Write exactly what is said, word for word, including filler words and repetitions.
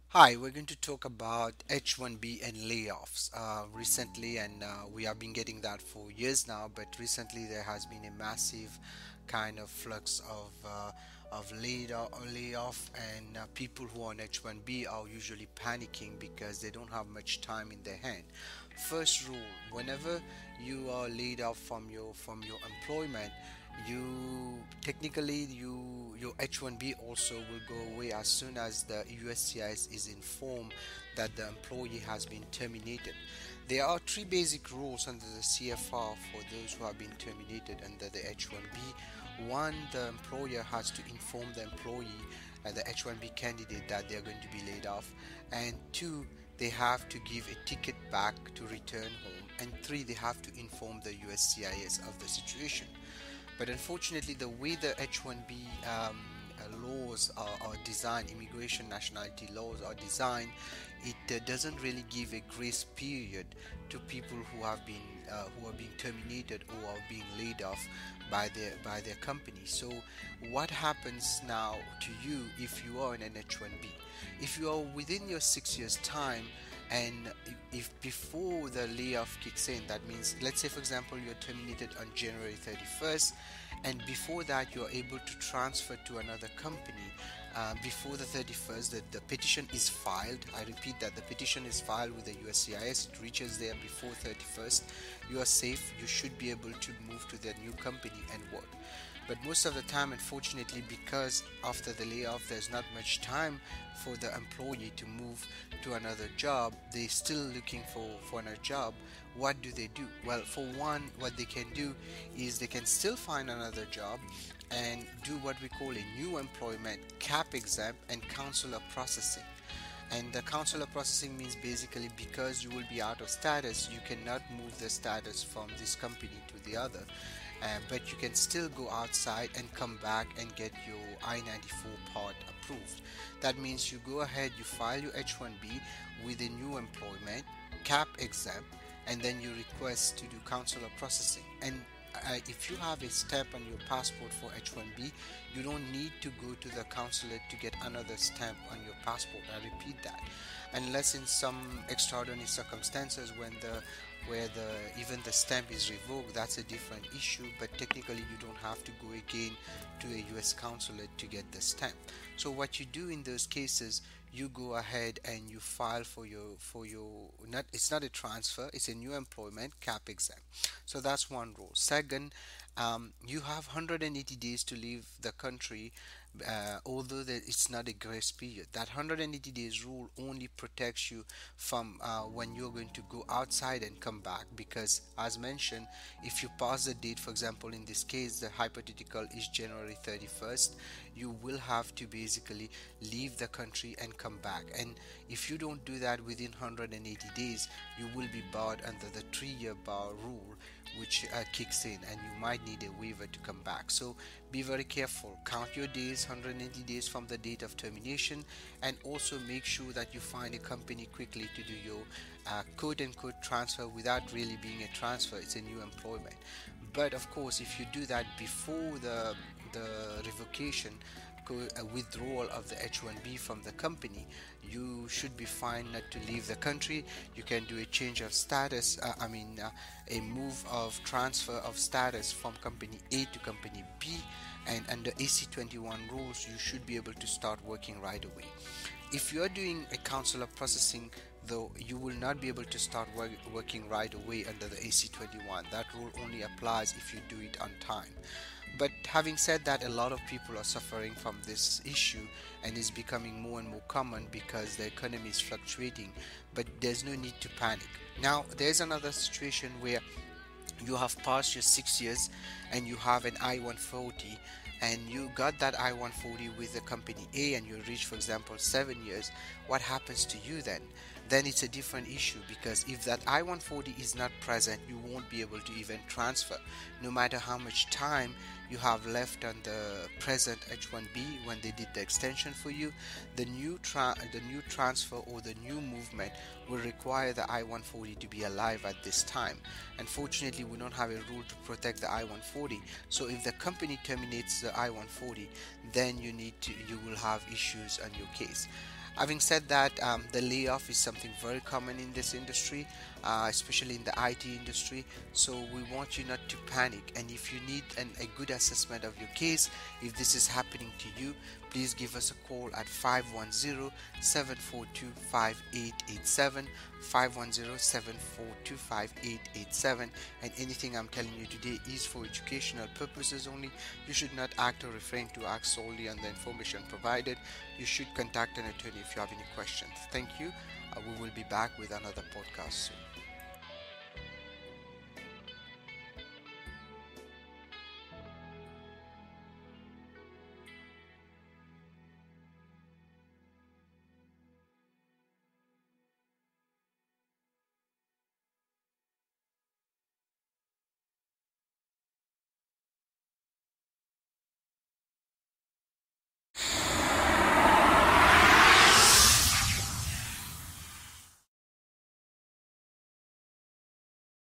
Hi, we're going to talk about H one B and layoffs. Uh, recently, and uh, we have been getting that for years now, but recently there has been a massive kind of flux of uh, of laid off, layoff, and uh, people who are on H one B are usually panicking because they don't have much time in their hand. First rule: whenever you are laid off from your from your employment, you technically you your H one B also will go away as soon as the U S C I S is informed that the employee has been terminated. There are three basic rules under the C F R for those who have been terminated under the H one B. One, the employer has to inform the employee, uh, the H one B candidate, that they are going to be laid off, and two, they have to give a ticket back to return home, and three, they have to inform the U S C I S of the situation. But unfortunately, the way the H one B um, uh, laws are, are designed, immigration nationality laws are designed, it uh, doesn't really give a grace period to people who have been uh, who are being terminated or are being laid off by their by their company. So, what happens now to you if you are in an H one B? If you are within your six years time, and if before the layoff kicks in, that means, let's say for example, you're terminated on January thirty-first, and before that you're able to transfer to another company uh, before the thirty-first, the, the petition is filed. I repeat that the petition is filed with the U S C I S. It reaches there before thirty-first. You are safe. You should be able to move to the new company and work. But most of the time, unfortunately, because after the layoff there's not much time for the employee to move to another job, they're still looking for for another job. What do they do? Well, for one, what they can do is they can still find another job and do what we call a new employment, cap exempt, and consular processing. And the consular processing means basically, because you will be out of status, you cannot move the status from this company to the other. Uh, but you can still go outside and come back and get your I ninety-four part approved. That means you go ahead, you file your H one B with a new employment, cap exempt, and then you request to do consular processing. And uh, if you have a stamp on your passport for H one B, you don't need to go to the consulate to get another stamp on your passport. I repeat that. Unless in some extraordinary circumstances when the where the even the stamp is revoked, that's a different issue, but technically you don't have to go again to a U S consulate to get the stamp. So what you do in those cases, you go ahead and you file for your for your not it's not a transfer, it's a new employment, cap exempt. So that's one rule. Second, um, you have one hundred eighty days to leave the country, uh, although that it's not a grace period. That one hundred eighty days rule only protects you from uh, when you're going to go outside and come back, because as mentioned, if you pass the date, for example in this case the hypothetical is January thirty-first, you will have to basically leave the country and come back. And if you don't do that within one hundred eighty days, you will be barred under the three year bar rule, which uh, kicks in, and you might need a waiver to come back. So be very careful. Count your days, one hundred eighty days from the date of termination, and also make sure that you find a company quickly to do your uh, quote unquote transfer without really being a transfer. It's a new employment. But of course, if you do that before the the revocation, a withdrawal of the H one B from the company, you should be fine not to leave the country. You can do a change of status, uh, I mean, uh, a move of transfer of status from company A to company B, and under A C twenty-one rules, you should be able to start working right away. If you are doing a consular processing, though, you will not be able to start work, working right away under the A C twenty-one. That rule only applies if you do it on time. But having said that, a lot of people are suffering from this issue, and it's becoming more and more common because the economy is fluctuating. But there's no need to panic. Now, there's another situation where you have passed your six years and you have an I one forty, and you got that I one forty with the company A, and you reach, for example, seven years. What happens to you then? Then it's a different issue, because if that I one forty is not present, you won't be able to even transfer, no matter how much time you have left on the present H one B when they did the extension for you. The new tra- the new transfer or the new movement will require the I one forty to be alive at this time. Unfortunately, we don't have a rule to protect the I one forty. So if the company terminates the I one forty, then you need to you will have issues on your case. Having said that, um, the layoff is something very common in this industry, uh, especially in the I T industry. So we want you not to panic. And if you need an, a good assessment of your case, if this is happening to you, please give us a call at five one zero, seven four two, five eight eight seven, five one zero, seven four two, five eight eight seven. And anything I'm telling you today is for educational purposes only. You should not act or refrain to act solely on the information provided. You should contact an attorney if you have any questions. Thank you. Uh, we will be back with another podcast soon.